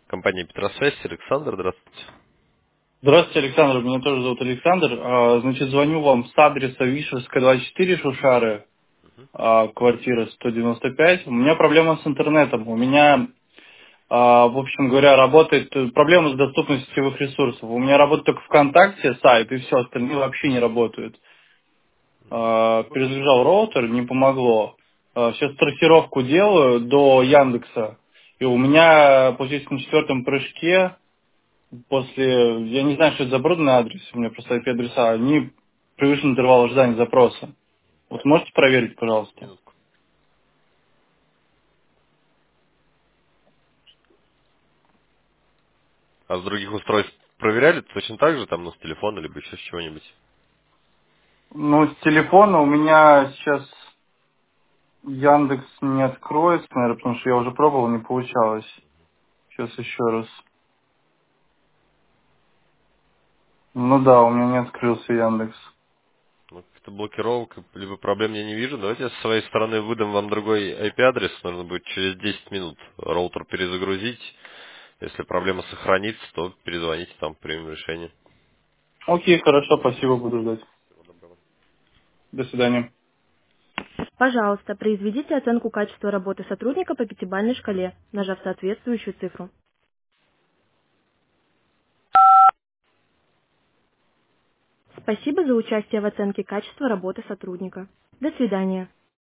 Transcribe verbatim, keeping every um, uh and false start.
Компания Петросвязь, Александр, здравствуйте. Здравствуйте, Александр. Меня тоже зовут Александр. А, Значит, звоню вам с адреса Вишерская, двадцать четыре, Шушары, а, квартира сто девяносто пять. У меня проблема с интернетом. У меня, а, в общем говоря, работает э, проблема с доступностью сетевых ресурсов. У меня работает только ВКонтакте сайт, и все, остальные вообще не работают. А, Перезагружал роутер, не помогло. А, Сейчас трассировку делаю до Яндекса. И у меня, получается, на четвертом прыжке после, я не знаю, что это за оборудованный адрес, у меня просто ай пи-адреса, они превышен интервал ожидания запроса. Вот можете проверить, пожалуйста? Минутку. А с других устройств проверяли точно так же, там, ну, с телефона, либо еще с чего-нибудь? Ну, с телефона у меня сейчас Яндекс не откроется, наверное, потому что я уже пробовал, не получалось. Сейчас еще раз. Ну да, у меня не открылся Яндекс. Ну, каких-то блокировок, либо проблем я не вижу. Давайте я с своей стороны выдам вам другой ай пи-адрес. Нужно будет через десять минут роутер перезагрузить. Если проблема сохранится, то перезвоните, там примем решение. Окей, хорошо, спасибо, буду ждать. До свидания. Пожалуйста, произведите оценку качества работы сотрудника по пятибалльной шкале, нажав соответствующую цифру. Спасибо за участие в оценке качества работы сотрудника. До свидания.